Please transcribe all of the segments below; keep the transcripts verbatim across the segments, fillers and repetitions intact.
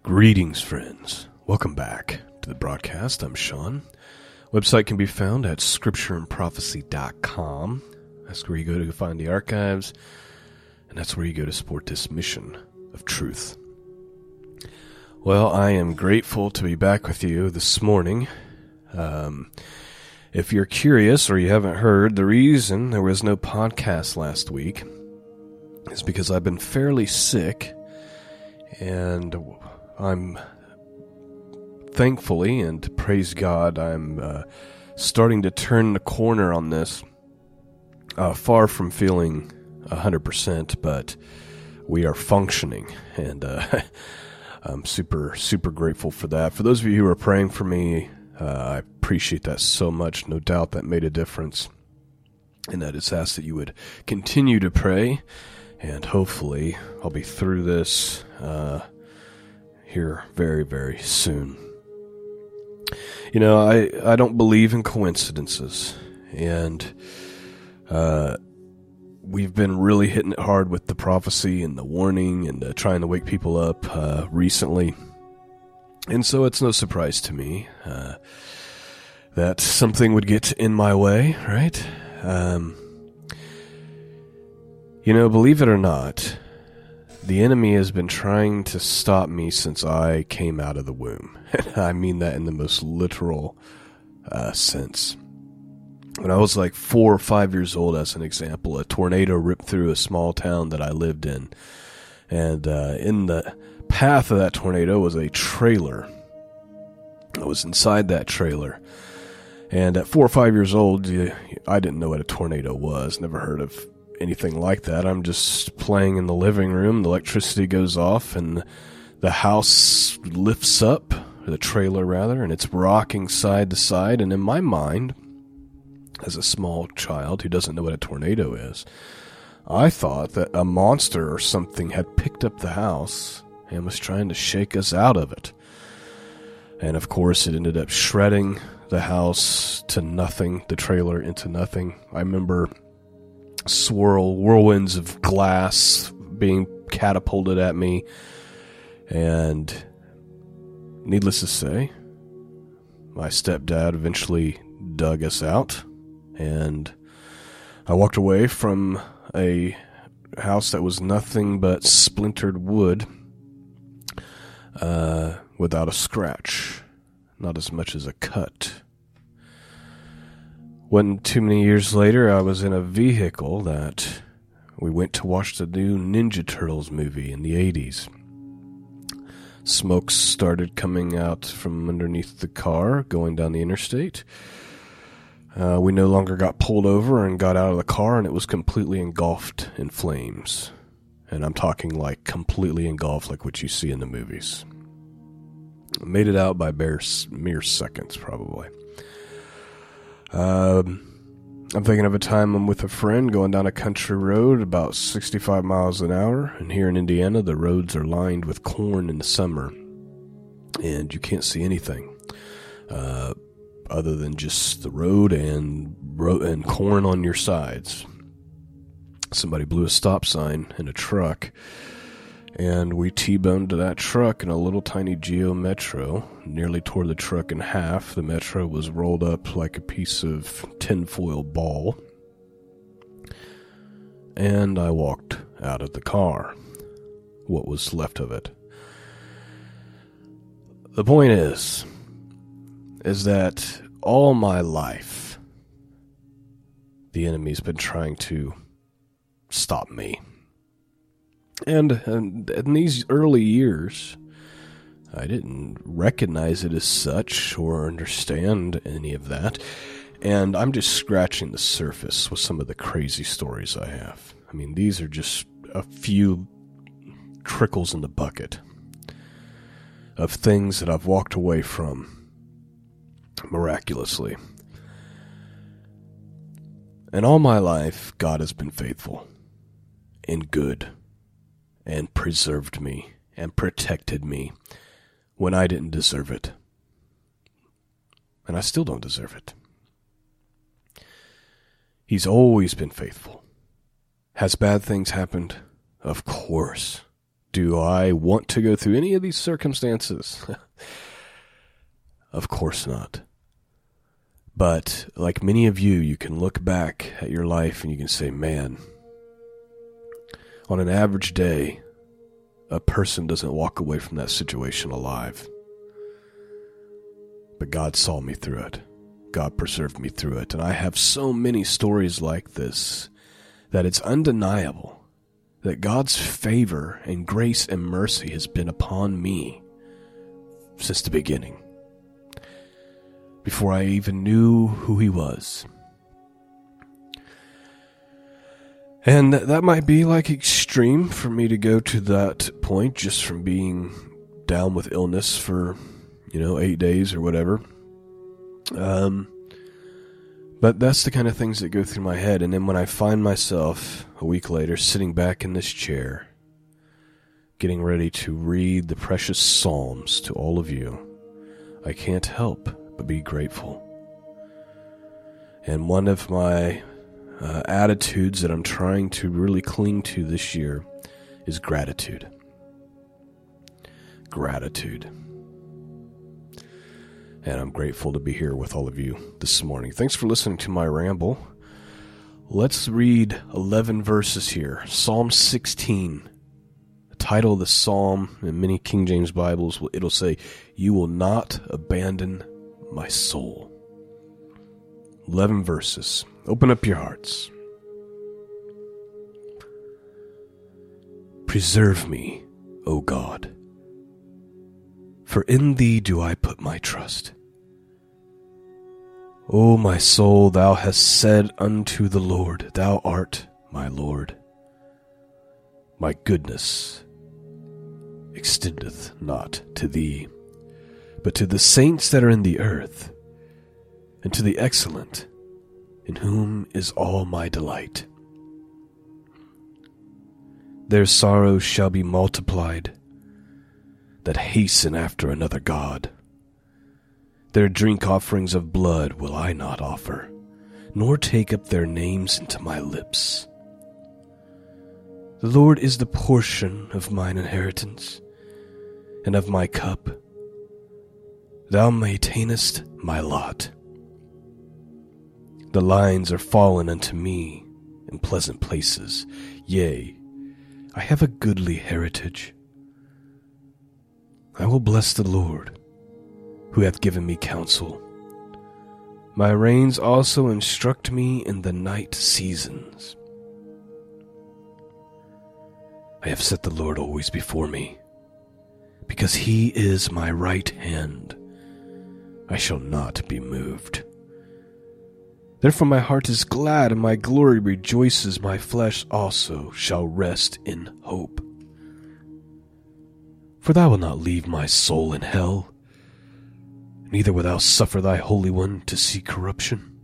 Greetings, friends. Welcome back to the broadcast. I'm Sean. Website can be found at scripture and prophecy dot com. That's where you go to find the archives, and that's where you go to support this mission of truth. Well, I am grateful to be back with you this morning. Um, if you're curious or you haven't heard, the reason there was no podcast last week is because I've been fairly sick, and I'm thankfully, and praise God, I'm uh, starting to turn the corner on this. Uh, far from feeling one hundred percent, but we are functioning, and uh, I'm super, super grateful for that. For those of you who are praying for me, uh, I appreciate that so much. No doubt that made a difference, and I just ask that you would continue to pray, and hopefully I'll be through this uh here very, very soon. You know, I, I don't believe in coincidences, and uh, we've been really hitting it hard with the prophecy and the warning and uh, trying to wake people up uh, recently, and so it's no surprise to me uh, that something would get in my way, right? Um, you know, believe it or not, the enemy has been trying to stop me since I came out of the womb. I mean that in the most literal uh, sense. When I was like four or five years old, as an example, a tornado ripped through a small town that I lived in. And uh, in the path of that tornado was a trailer. I was inside that trailer. And at four or five years old, I didn't know what a tornado was. Never heard of anything like that. I'm just playing in the living room. The electricity goes off and the house lifts up, or the trailer rather, and it's rocking side to side. And in my mind, as a small child who doesn't know what a tornado is, I thought that a monster or something had picked up the house and was trying to shake us out of it. And of course, it ended up shredding the house to nothing, the trailer into nothing. I remember swirl whirlwinds of glass being catapulted at me, and needless to say, my stepdad eventually dug us out, and I walked away from a house that was nothing but splintered wood, uh, without a scratch, not as much as a cut. Wasn't too many years later, I was in a vehicle that we went to watch the new Ninja Turtles movie in the eighties. Smoke started coming out from underneath the car going down the interstate. Uh, we no longer got pulled over and got out of the car, and it was completely engulfed in flames. And I'm talking like completely engulfed, like what you see in the movies. I made it out by bare, mere seconds, probably. Um, I'm thinking of a time I'm with a friend going down a country road about sixty-five miles an hour, and here in Indiana the roads are lined with corn in the summer, and you can't see anything uh, other than just the road and ro- and corn on your sides. Somebody blew a stop sign in a truck, and we T-boned to that truck in a little tiny Geo Metro, nearly tore the truck in half. The Metro was rolled up like a piece of tinfoil ball. And I walked out of the car, what was left of it. The point is, is that all my life, the enemy's been trying to stop me. And, and in these early years, I didn't recognize it as such or understand any of that. And I'm just scratching the surface with some of the crazy stories I have. I mean, these are just a few trickles in the bucket of things that I've walked away from miraculously. And all my life, God has been faithful and good, and preserved me, and protected me when I didn't deserve it. And I still don't deserve it. He's always been faithful. Has bad things happened? Of course. Do I want to go through any of these circumstances? Of course not. But like many of you, you can look back at your life and you can say, man, on an average day, a person doesn't walk away from that situation alive. But God saw me through it. God preserved me through it. And I have so many stories like this that it's undeniable that God's favor and grace and mercy has been upon me since the beginning. Before I even knew who He was. And that might be like extreme for me to go to that point just from being down with illness for, you know, eight days or whatever. Um, but that's the kind of things that go through my head. And then when I find myself a week later sitting back in this chair, getting ready to read the precious Psalms to all of you, I can't help but be grateful. And one of my uh, attitudes that I'm trying to really cling to this year is gratitude. Gratitude. And I'm grateful to be here with all of you this morning. Thanks for listening to my ramble. Let's read eleven verses here. Psalm sixteen. The title of the psalm in many King James Bibles, it'll say, "You will not abandon my soul." eleven verses. Open up your hearts. Preserve me, O God, for in Thee do I put my trust. O my soul, Thou hast said unto the Lord, Thou art my Lord. My goodness extendeth not to Thee, but to the saints that are in the earth, and to the excellent, in whom is all my delight. Their sorrows shall be multiplied, that hasten after another God. Their drink offerings of blood will I not offer, nor take up their names into my lips. The Lord is the portion of mine inheritance, and of my cup. Thou maintainest my lot. The lines are fallen unto me in pleasant places. Yea, I have a goodly heritage. I will bless the Lord, who hath given me counsel. My reins also instruct me in the night seasons. I have set the Lord always before me. Because He is my right hand, I shall not be moved. Therefore my heart is glad, and my glory rejoices. My flesh also shall rest in hope. For Thou wilt not leave my soul in hell, neither wilt Thou suffer Thy Holy One to see corruption.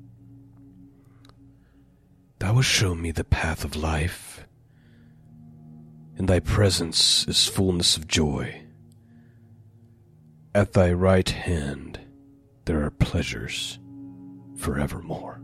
Thou hast shown me the path of life. In Thy presence is fullness of joy. At Thy right hand there are pleasures forevermore.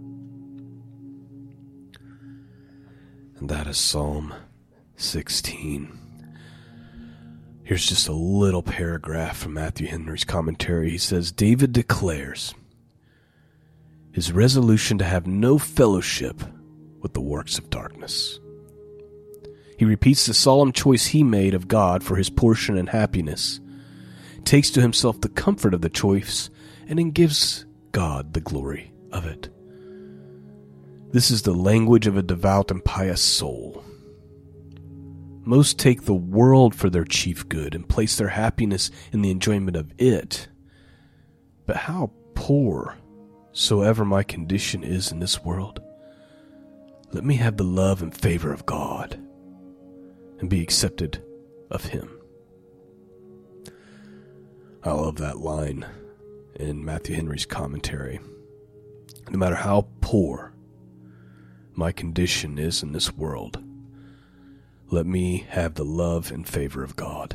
And that is Psalm sixteen. Here's just a little paragraph from Matthew Henry's commentary. He says, David declares his resolution to have no fellowship with the works of darkness. He repeats the solemn choice he made of God for his portion and happiness, takes to himself the comfort of the choice, and then gives God the glory of it. This is the language of a devout and pious soul. Most take the world for their chief good and place their happiness in the enjoyment of it. But how poor soever my condition is in this world, let me have the love and favor of God and be accepted of Him. I love that line in Matthew Henry's commentary. No matter how poor my condition is in this world, let me have the love and favor of God.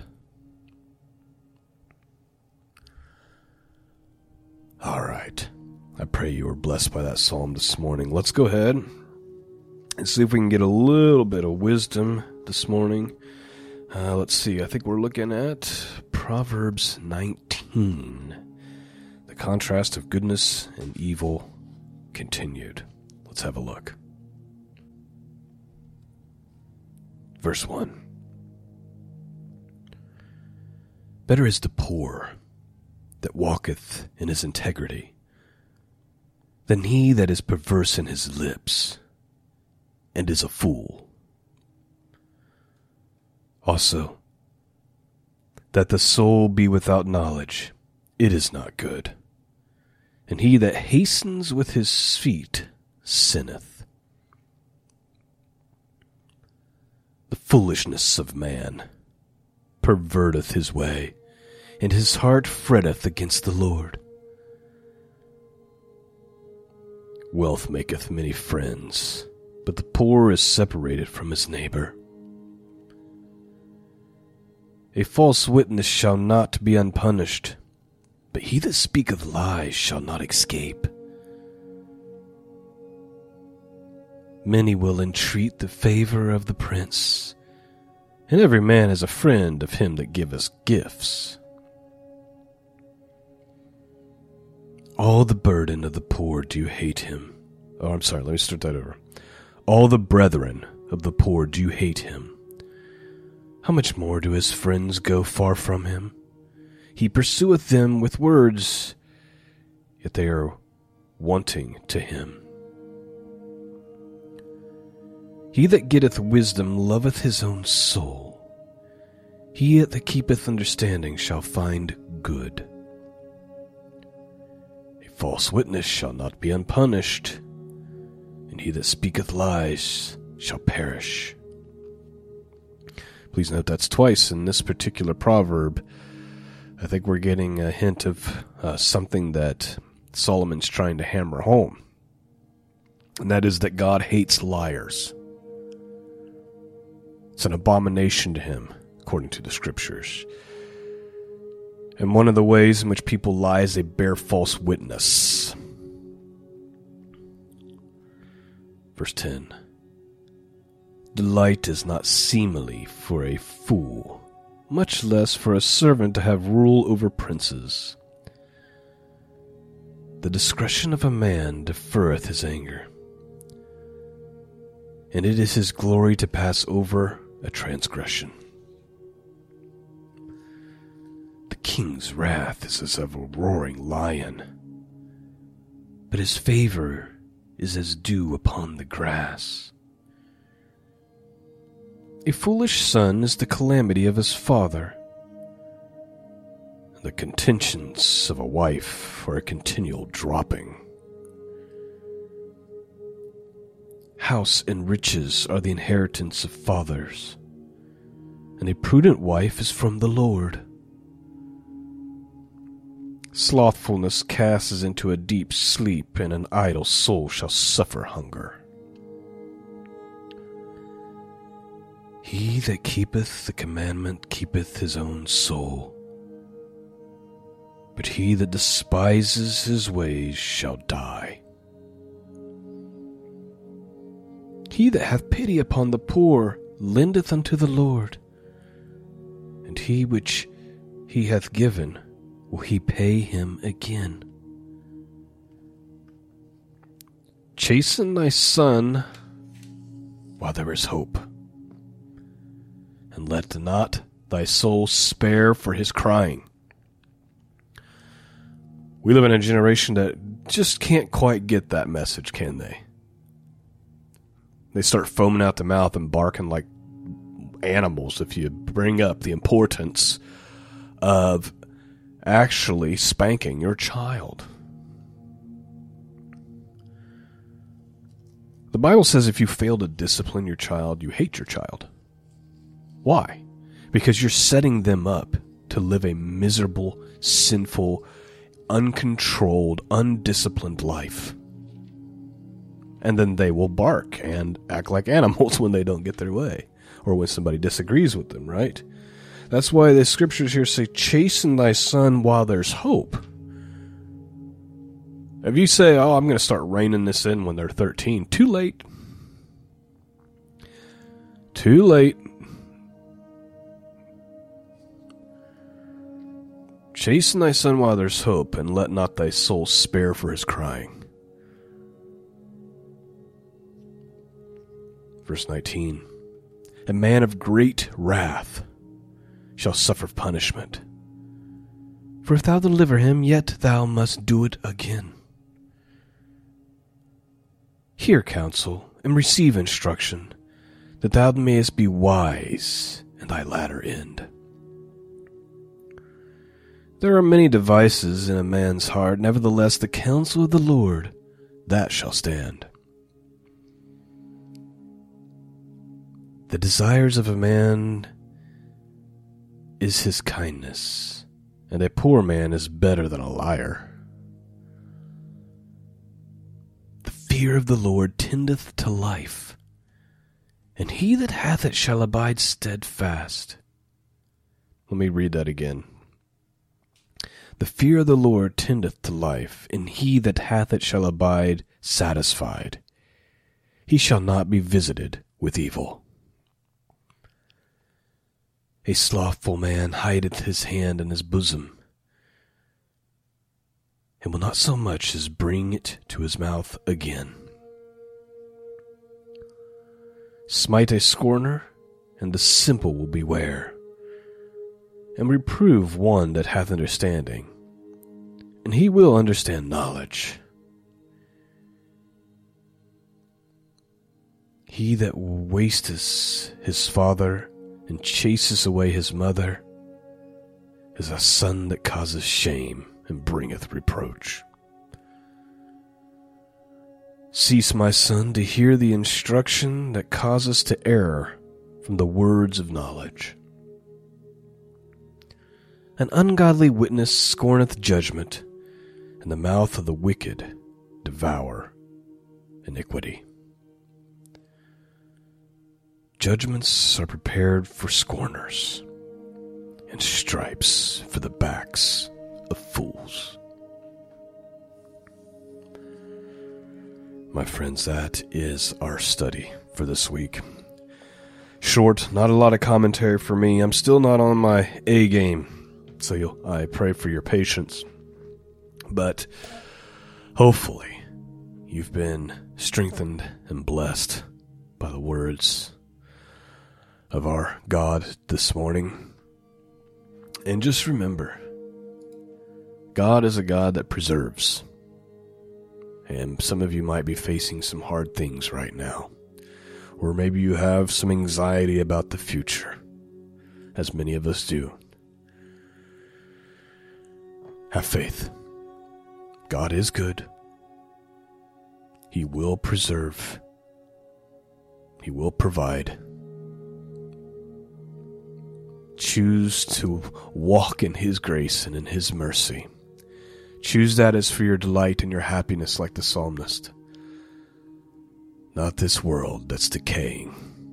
All right. I pray you were blessed by that psalm this morning. Let's go ahead and see if we can get a little bit of wisdom this morning. Uh, let's see, I think we're looking at Proverbs nineteen. The contrast of goodness and evil continued. Let's have a look. Verse one. Better is the poor that walketh in his integrity than he that is perverse in his lips and is a fool. Also, that the soul be without knowledge, it is not good. And he that hastens with his feet sinneth. The foolishness of man perverteth his way, and his heart fretteth against the Lord. Wealth maketh many friends, but the poor is separated from his neighbor. A false witness shall not be unpunished, but he that speaketh lies shall not escape. Many will entreat the favor of the prince, and every man is a friend of him that giveth gifts. All the burden of the poor do hate him. Oh, I'm sorry, let me start that over. All the brethren of the poor do hate him. How much more do his friends go far from him? He pursueth them with words, yet they are wanting to him. He that getteth wisdom loveth his own soul. He that keepeth understanding shall find good. A false witness shall not be unpunished, and he that speaketh lies shall perish. Please note that's twice in this particular proverb. I think we're getting a hint of uh, something that Solomon's trying to hammer home. And that is that God hates liars. It's an abomination to him, according to the scriptures. And one of the ways in which people lie is they bear false witness. Verse ten. Delight is not seemly for a fool, much less for a servant to have rule over princes. The discretion of a man deferreth his anger, and it is his glory to pass over a transgression. The king's wrath is as of a roaring lion, but his favor is as dew upon the grass. A foolish son is the calamity of his father, and the contentions of a wife are a continual dropping. House and riches are the inheritance of fathers, and a prudent wife is from the Lord. Slothfulness casts into a deep sleep, and an idle soul shall suffer hunger. He that keepeth the commandment keepeth his own soul, but he that despises his ways shall die. He that hath pity upon the poor lendeth unto the Lord, and he which he hath given will he pay him again. Chasten thy son while there is hope, and let not thy soul spare for his crying. We live in a generation that just can't quite get that message, can they? They start foaming out the mouth and barking like animals if you bring up the importance of actually spanking your child. The Bible says if you fail to discipline your child, you hate your child. Why? Because you're setting them up to live a miserable, sinful, uncontrolled, undisciplined life. And then they will bark and act like animals when they don't get their way, or when somebody disagrees with them, right? That's why the scriptures here say, chasten thy son while there's hope. If you say, oh, I'm going to start reining this in when they're thirteen, too late. Too late. Chasten thy son while there's hope, and let not thy soul spare for his crying. Verse nineteen. A man of great wrath shall suffer punishment. For if thou deliver him, yet thou must do it again. Hear counsel, and receive instruction, that thou mayest be wise in thy latter end. There are many devices in a man's heart, nevertheless the counsel of the Lord, that shall stand. The desires of a man is his kindness, and a poor man is better than a liar. The fear of the Lord tendeth to life, and he that hath it shall abide steadfast. Let me read that again. The fear of the Lord tendeth to life, and he that hath it shall abide satisfied. He shall not be visited with evil. A slothful man hideth his hand in his bosom, and will not so much as bring it to his mouth again. Smite a scorner, and the simple will beware, and reprove one that hath understanding, and he will understand knowledge. He that wasteth his father and chases away his mother is a son that causes shame and bringeth reproach. Cease, my son, to hear the instruction that causes to err from the words of knowledge. An ungodly witness scorneth judgment, and the mouth of the wicked devour iniquity. Judgments are prepared for scorners, and stripes for the backs of fools. My friends, that is our study for this week. Short, not a lot of commentary for me. I'm still not on my A game, so you'll, I pray for your patience. But hopefully you've been strengthened and blessed by the words of our God this morning. And just remember, God is a God that preserves. And some of you might be facing some hard things right now. Or maybe you have some anxiety about the future, as many of us do. Have faith. God is good. He will preserve. He will provide. Choose to walk in His grace and in His mercy. Choose that as for your delight and your happiness, like the psalmist. Not this world that's decaying.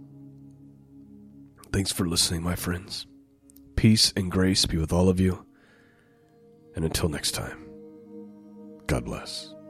Thanks for listening, my friends. Peace and grace be with all of you. And until next time, God bless.